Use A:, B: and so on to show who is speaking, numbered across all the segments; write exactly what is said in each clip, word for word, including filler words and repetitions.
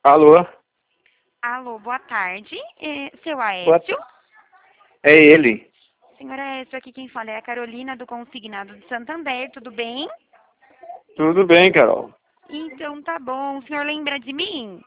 A: Alô?
B: Alô, boa tarde. É, seu
A: Boa
B: Aécio?
A: ta- É ele.
B: Senhora Aécio, aqui quem fala é a Carolina do Consignado de Santander, tudo bem?
A: Tudo bem, Carol.
B: Então tá bom, o senhor lembra de mim?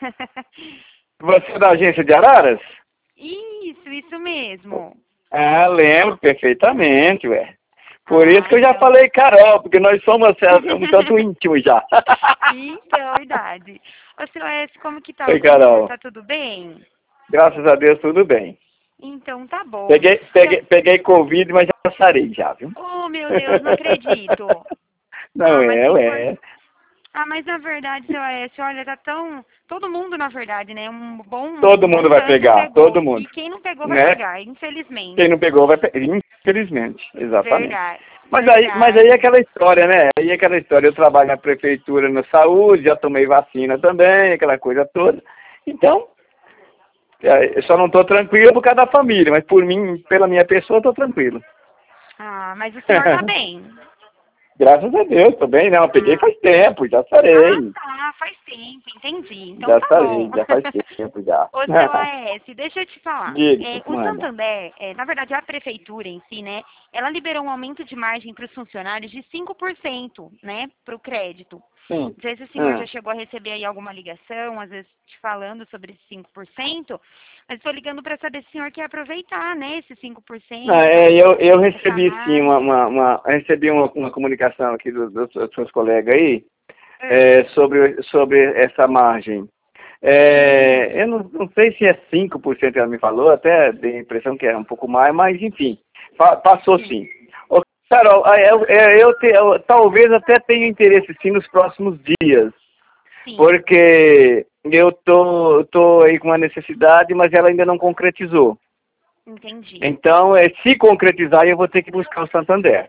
A: Você é da agência de Araras?
B: Isso, isso mesmo.
A: Ah, lembro perfeitamente, ué. Por isso
B: Ah,
A: que eu já
B: então.
A: falei Carol, porque nós somos assim, um tanto íntimos já.
B: Então, verdade. Ô, seu Aécio, como que tá
A: Oi,
B: o senhor?
A: Carol.
B: Tá tudo bem?
A: Graças a Deus, tudo bem.
B: Então tá bom.
A: Peguei,
B: Seu-
A: peguei, peguei Covid, mas já sarei já, viu?
B: Oh, meu Deus, não acredito.
A: Não
B: Ah, mas
A: é,
B: que
A: ué.
B: importante. Ah, mas na verdade, seu Aécio, olha, tá tão... Todo mundo, na verdade, né? Um bom,
A: Todo
B: um
A: mundo
B: bom
A: vai
B: tanto
A: pegar, todo
B: pegou.
A: mundo.
B: E quem não pegou vai
A: Né?
B: pegar, infelizmente.
A: Quem não pegou vai pegar, infelizmente, exatamente.
B: Verdade,
A: Mas aí, mas aí é
B: verdade.
A: aquela história, né? Aí é aquela história, eu trabalho na prefeitura na saúde, já tomei vacina também, aquela coisa toda. Então, é, eu só não estou tranquilo por causa da família, mas por mim, pela minha pessoa, estou tranquilo.
B: Ah, mas o senhor tá bem.
A: Graças a Deus, estou bem, não. Eu peguei
B: Ah,
A: faz tempo, já
B: ah,
A: sarei.
B: tá, faz tempo, entendi. Então
A: Já
B: tá bom.
A: sarei, já faz tempo já.
B: Ô, seu Aécio, deixa eu te falar.
A: Diga,
B: É, o
A: manda.
B: Santander, é, na verdade, a prefeitura em si, né, ela liberou um aumento de margem para os funcionários de cinco por cento, né, para o crédito.
A: Sim.
B: Não sei se o senhor já
A: Hum.
B: chegou a receber aí alguma ligação, às vezes te falando sobre esse cinco por cento, mas estou ligando para saber se o senhor quer aproveitar, né, esse cinco por
A: Ah,
B: cento,
A: é, eu, eu
B: essa
A: recebi sim uma,
B: margem.
A: uma, uma- eu recebi uma, uma comunicação aqui dos, dos, dos seus colegas aí,
B: Ah,
A: é, sobre, sobre essa margem.
B: uhum,
A: É, eu não, não sei se é cinco por cento que ela me falou, até dei a impressão que era um pouco mais, mas enfim, pa- passou
B: sim,
A: sim. Ô, Carol, ah, eu, eu, eu te- eu talvez até tenha interesse sim nos próximos dias,
B: sim,
A: porque eu tô, tô aí com uma necessidade, mas ela ainda não concretizou.
B: entendi.
A: Então, é, se concretizar, eu vou ter que buscar o Santander.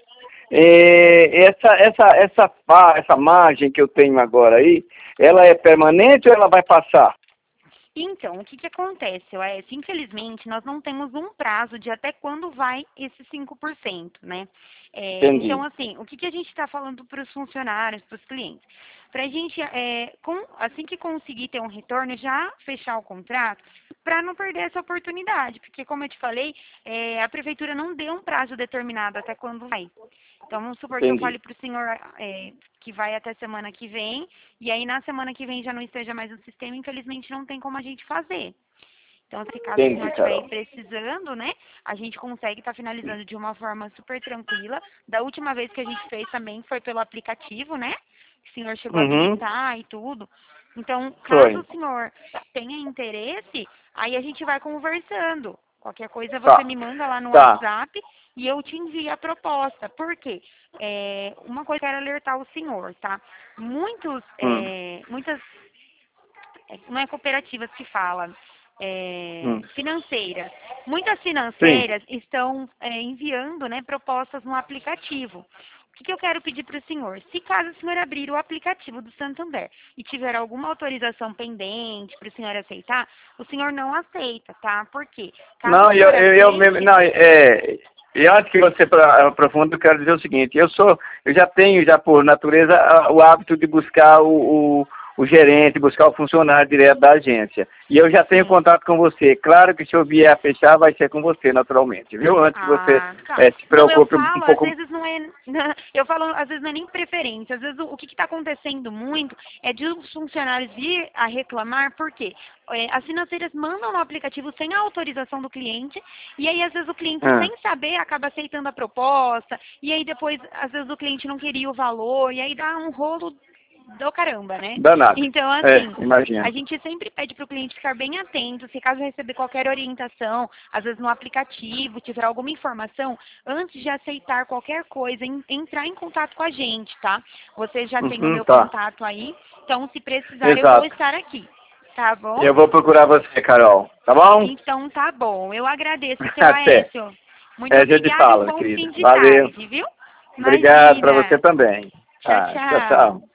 A: É, essa, essa, essa, pa- essa margem que eu tenho agora aí, ela é permanente ou ela vai passar?
B: Então, o que, que acontece, Aécio? Infelizmente, nós não temos um prazo de até quando vai esse cinco por cento, né? É, então,
A: Entendi.
B: assim, o que, que a gente está falando para os funcionários, para os clientes? Para a gente, é, com- assim que conseguir ter um retorno, já fechar o contrato, para não perder essa oportunidade, porque, como eu te falei, é, a prefeitura não deu um prazo determinado até quando vai. Então, vamos supor que eu
A: Entendi.
B: fale para o senhor é, que vai até semana que vem, e aí na semana que vem já não esteja mais no sistema, infelizmente não tem como a gente fazer. Então, se caso o senhor
A: Entendi,
B: estiver aí
A: Carol.
B: precisando, né, a gente consegue estar finalizando de uma forma super tranquila. Da última vez que a gente fez também foi pelo aplicativo, né? Que o senhor chegou a
A: Uhum.
B: habilitar e tudo. Então, caso
A: Foi.
B: o senhor tenha interesse, aí a gente vai conversando. Qualquer coisa você
A: Tá.
B: me manda lá no
A: Tá.
B: WhatsApp e eu te envio a proposta. Por quê? É, uma coisa que eu quero alertar o senhor, tá? Muitos,
A: Hum.
B: é, muitas é, não é cooperativas que fala, é,
A: Hum.
B: financeiras. Muitas
A: Sim.
B: financeiras estão é, enviando, né, propostas no aplicativo. O que, que eu quero pedir para o senhor? Se caso o senhor abrir o aplicativo do Santander e tiver alguma autorização pendente para o senhor aceitar, o senhor não aceita, tá? Por quê? Caso o
A: Não, eu,
B: senhor
A: eu, eu mesmo,
B: aceite,
A: não, é, e antes que você pra- aprofunde, eu quero dizer o seguinte, eu sou, eu já tenho já por natureza a- o hábito de buscar o, o, o gerente, buscar o funcionário direto da agência. E eu já tenho
B: sim.
A: contato com você. Claro que se eu vier a fechar, vai ser com você, naturalmente, viu? Antes que você
B: Ah, tá.
A: é, se
B: Não, eu
A: preocupe um, um
B: falo, às
A: pouco.
B: vezes não é. Eu falo, às vezes não é nem preferência. Às vezes o, o que está acontecendo muito é de os funcionários vir a reclamar, por quê? É, as financeiras mandam no aplicativo sem a autorização do cliente, e aí às vezes o cliente,
A: Ah,
B: sem saber, acaba aceitando a proposta, e aí depois, às vezes, o cliente não queria o valor, e aí dá um rolo do caramba, né?
A: danado.
B: Então,
A: É,
B: assim, a
A: imagino.
B: gente sempre pede para o cliente ficar bem atento, se caso receber qualquer orientação, às vezes no aplicativo, tiver alguma informação, antes de aceitar qualquer coisa, en- entrar em contato com a gente, tá? Você já tem o
A: Uhum,
B: meu
A: tá.
B: contato aí, então se precisar eu vou
A: Exato.
B: estar aqui, tá bom?
A: Eu vou procurar você, Carol. Tá bom?
B: Então tá bom, eu agradeço, seu
A: Até.
B: Aécio. Muito
A: É, a gente
B: obrigada e um
A: fala,
B: bom
A: querida.
B: fim de
A: Valeu.
B: tarde, viu?
A: Obrigado para você
B: Imagina.
A: também.
B: Tchau,
A: Ah, tchau, tchau.
B: tchau.